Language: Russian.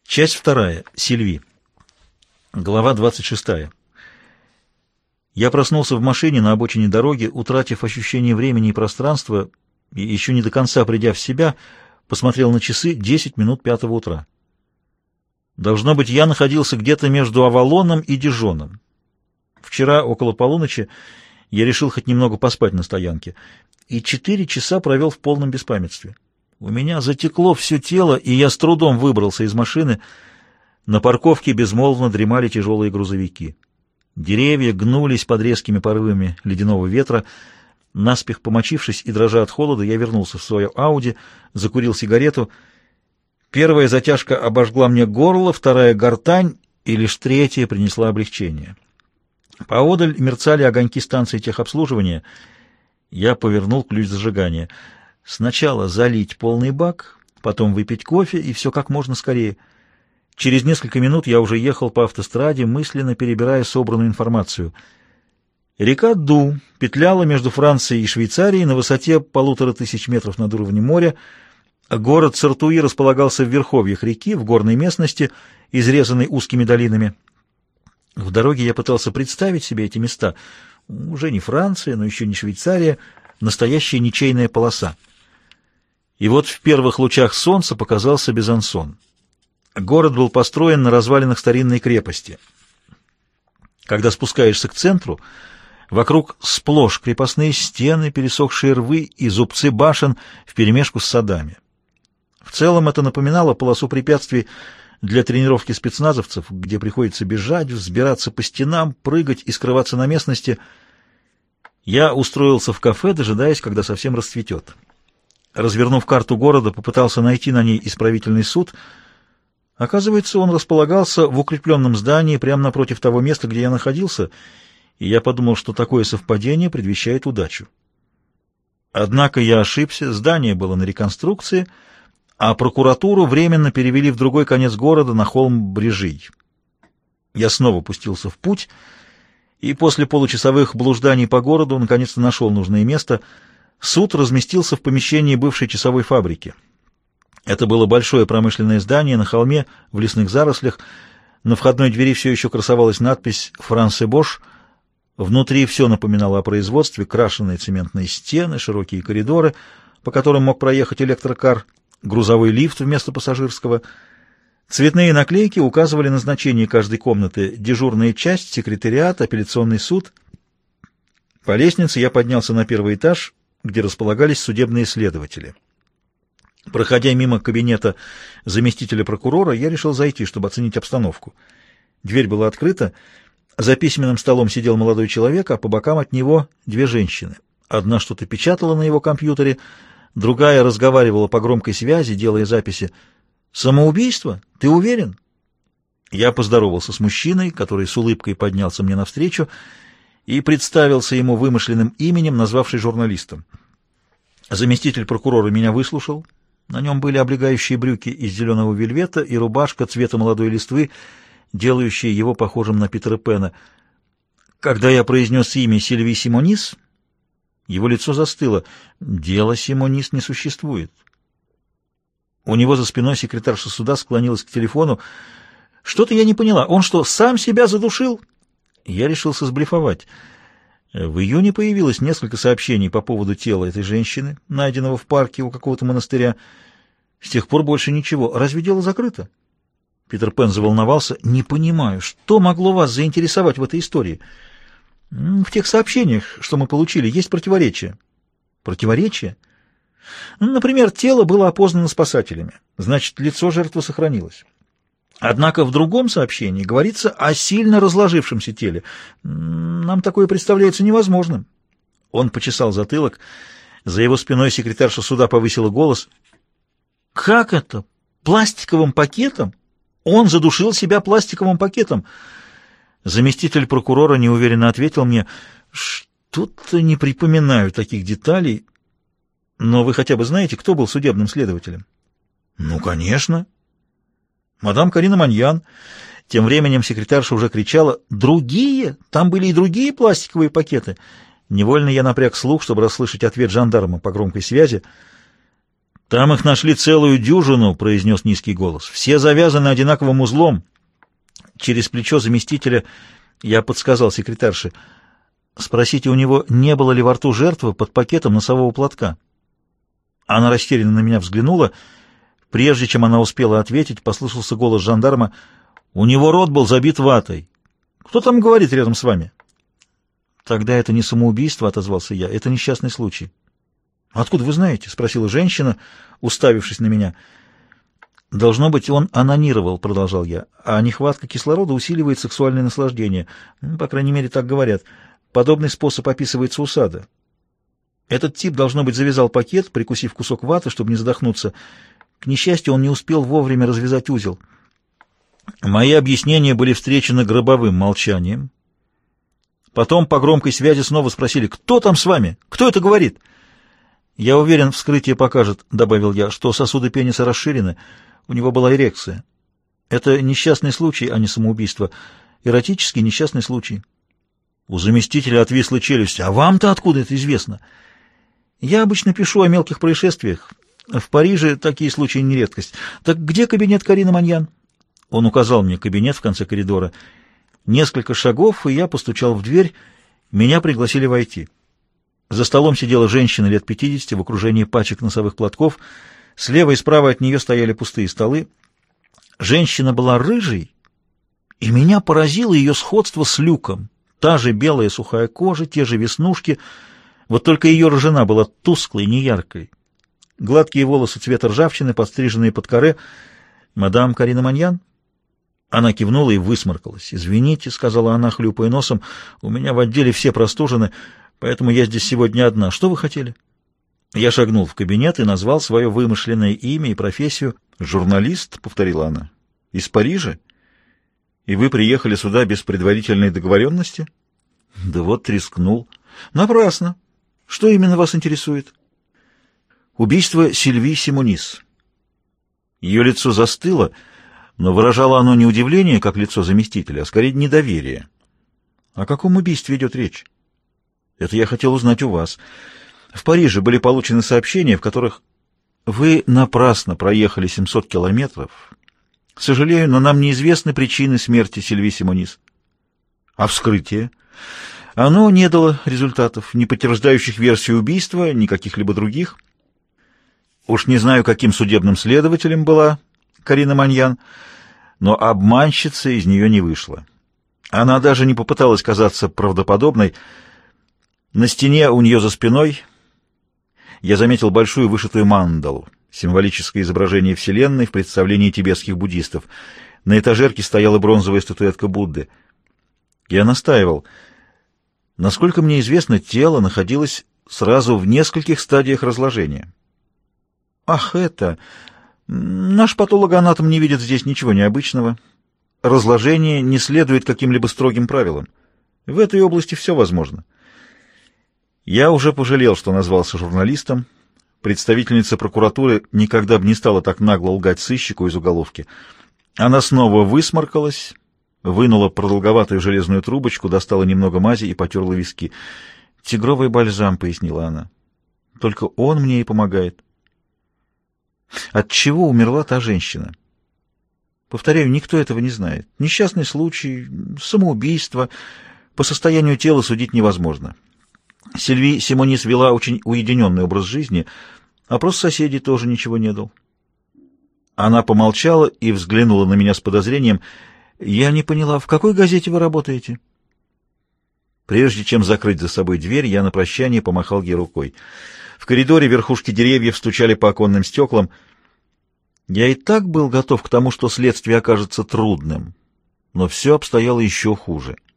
Часть вторая. Сильви. Глава 26. Я проснулся в машине на обочине дороги, утратив ощущение времени и пространства, и еще не до конца придя в себя, посмотрел на часы 10 минут 5 утра. Должно быть, я находился где-то между Авалоном и Дижоном. Вчера, около полуночи, я решил хоть немного поспать на стоянке, и 4 часа провел в полном беспамятстве. У меня затекло все тело, и я с трудом выбрался из машины. На парковке безмолвно дремали тяжелые грузовики. Деревья гнулись под резкими порывами ледяного ветра. Наспех помочившись и дрожа от холода, я вернулся в свое Ауди, закурил сигарету. Первая затяжка обожгла мне горло, вторая — гортань, и лишь третья принесла облегчение. Поодаль мерцали огоньки станции техобслуживания. Я повернул ключ зажигания. Сначала залить полный бак, потом выпить кофе, и все как можно скорее. Через несколько минут я уже ехал по автостраде, мысленно перебирая собранную информацию. Река Ду петляла между Францией и Швейцарией на высоте 1500 метров над уровнем моря. Город Сартуи располагался в верховьях реки, в горной местности, изрезанной узкими долинами. В дороге я пытался представить себе эти места. Уже не Франция, но еще не Швейцария, настоящая ничейная полоса. И вот в первых лучах солнца показался Безансон. Город был построен на развалинах старинной крепости. Когда спускаешься к центру, вокруг сплошь крепостные стены, пересохшие рвы и зубцы башен вперемешку с садами. В целом это напоминало полосу препятствий для тренировки спецназовцев, где приходится бежать, взбираться по стенам, прыгать и скрываться на местности. Я устроился в кафе, дожидаясь, когда совсем расцветет. Развернув карту города, попытался найти на ней исправительный суд. Оказывается, он располагался в укрепленном здании прямо напротив того места, где я находился, и я подумал, что такое совпадение предвещает удачу. Однако я ошибся, здание было на реконструкции, а прокуратуру временно перевели в другой конец города, на холм Брежий. Я снова пустился в путь, и после получасовых блужданий по городу наконец-то нашел нужное место. Суд разместился в помещении бывшей часовой фабрики. Это было большое промышленное здание на холме в лесных зарослях. На входной двери все еще красовалась надпись «Франсе Бош». Внутри все напоминало о производстве: крашеные цементные стены, широкие коридоры, по которым мог проехать электрокар, грузовой лифт вместо пассажирского. Цветные наклейки указывали назначение каждой комнаты: дежурная часть, секретариат, апелляционный суд. По лестнице я поднялся на первый этаж, где располагались судебные следователи. Проходя мимо кабинета заместителя прокурора, я решил зайти, чтобы оценить обстановку. Дверь была открыта. За письменным столом сидел молодой человек, а по бокам от него 2 женщины. Одна что-то печатала на его компьютере, другая разговаривала по громкой связи, делая записи. «Самоубийство? Ты уверен?» Я поздоровался с мужчиной, который с улыбкой поднялся мне навстречу, и представился ему вымышленным именем, назвавший журналистом. Заместитель прокурора меня выслушал. На нем были облегающие брюки из зеленого вельвета и рубашка цвета молодой листвы, делающая его похожим на Питера Пэна. Когда я произнес имя Сильви Симонис, его лицо застыло. Дела Симонис не существует. У него за спиной секретарша суда склонилась к телефону. «Что-то я не поняла. Он что, сам себя задушил?» Я решился сблефовать. В июне появилось несколько сообщений по поводу тела этой женщины, найденного в парке у какого-то монастыря. С тех пор больше ничего. Разве дело закрыто? Питер Пен заволновался. «Не понимаю, что могло вас заинтересовать в этой истории? В тех сообщениях, что мы получили, есть противоречия». «Противоречия?» «Например, тело было опознано спасателями. Значит, лицо жертвы сохранилось. Однако в другом сообщении говорится о сильно разложившемся теле. Нам такое представляется невозможным». Он почесал затылок. За его спиной секретарша суда повысила голос. «Как это? Пластиковым пакетом? Он задушил себя пластиковым пакетом?» Заместитель прокурора неуверенно ответил мне: «Что-то не припоминаю таких деталей. Но вы хотя бы знаете, кто был судебным следователем?» «Ну, конечно. Мадам Карина Маньян». Тем временем секретарша уже кричала: «Другие? Там были и другие пластиковые пакеты». Невольно я напряг слух, чтобы расслышать ответ жандарма по громкой связи. «Там их нашли целую дюжину», — произнес низкий голос. «Все завязаны одинаковым узлом». Через плечо заместителя я подсказал секретарше: «Спросите у него, не было ли во рту жертвы под пакетом носового платка». Она растерянно на меня взглянула. Прежде чем она успела ответить, послышался голос жандарма: «У него рот был забит ватой. Кто там говорит рядом с вами?» «Тогда это не самоубийство», — отозвался я, — «это несчастный случай». «Откуда вы знаете?» — спросила женщина, уставившись на меня. «Должно быть, он онанировал», — продолжал я, — «а нехватка кислорода усиливает сексуальное наслаждение. По крайней мере, так говорят. Подобный способ описывается у Сада. Этот тип, должно быть, завязал пакет, прикусив кусок ваты, чтобы не задохнуться. К несчастью, он не успел вовремя развязать узел». Мои объяснения были встречены гробовым молчанием. Потом по громкой связи снова спросили: «Кто там с вами? Кто это говорит?» «Я уверен, вскрытие покажет», — добавил я, — «что сосуды пениса расширены. У него была эрекция. Это несчастный случай, а не самоубийство. Эротический несчастный случай». У заместителя отвисла челюсть. «А вам-то откуда это известно?» «Я обычно пишу о мелких происшествиях. В Париже такие случаи не редкость. Так где кабинет Карины Маньян?» Он указал мне кабинет в конце коридора. Несколько шагов, и я постучал в дверь. Меня пригласили войти. За столом сидела женщина лет 50 в окружении пачек носовых платков. Слева и справа от нее стояли пустые столы. Женщина была рыжей, и меня поразило ее сходство с Люком. Та же белая сухая кожа, те же веснушки, вот только ее рыжина была тусклой, неяркой. Гладкие волосы цвета ржавчины, подстриженные под каре. «Мадам Карина Маньян?» Она кивнула и высморкалась. «Извините», — сказала она, хлюпая носом, — «у меня в отделе все простужены, поэтому я здесь сегодня одна. Что вы хотели?» Я шагнул в кабинет и назвал свое вымышленное имя и профессию. «Журналист», — повторила она, — «из Парижа? И вы приехали сюда без предварительной договоренности?» «Да вот рискнул». «Напрасно. Что именно вас интересует?» «Убийство Сильви Симонис». Ее лицо застыло, но выражало оно не удивление, как лицо заместителя, а скорее недоверие. «О каком убийстве идет речь?» «Это я хотел узнать у вас. В Париже были получены сообщения, в которых вы напрасно проехали 700 километров. Сожалею, но нам неизвестны причины смерти Сильви Симонис». «А вскрытие?» «Оно не дало результатов, не подтверждающих версию убийства, ни каких-либо других. Уж не знаю, каким судебным следователем была Карина Маньян, но обманщица из нее не вышла. Она даже не попыталась казаться правдоподобной. На стене у нее за спиной я заметил большую вышитую мандалу, символическое изображение Вселенной в представлении тибетских буддистов. На этажерке стояла бронзовая статуэтка Будды. Я настаивал. Насколько мне известно, тело находилось сразу в нескольких стадиях разложения. «Ах, это... Наш патологоанатом не видит здесь ничего необычного. Разложение не следует каким-либо строгим правилам. В этой области все возможно». Я уже пожалел, что назвался журналистом. Представительница прокуратуры никогда бы не стала так нагло лгать сыщику из уголовки. Она снова высморкалась, вынула продолговатую железную трубочку, достала немного мази и потерла виски. «Тигровый бальзам», — пояснила она. «Только он мне и помогает». От чего умерла та женщина? Повторяю, никто этого не знает. Несчастный случай, самоубийство. По состоянию тела судить невозможно. Сильви Симонис вела очень уединенный образ жизни, опрос соседей тоже ничего не дал. Она помолчала и взглянула на меня с подозрением. «Я не поняла, в какой газете вы работаете?» Прежде чем закрыть за собой дверь, я на прощание помахал ей рукой. В коридоре верхушки деревьев стучали по оконным стеклам. Я и так был готов к тому, что следствие окажется трудным, но все обстояло еще хуже.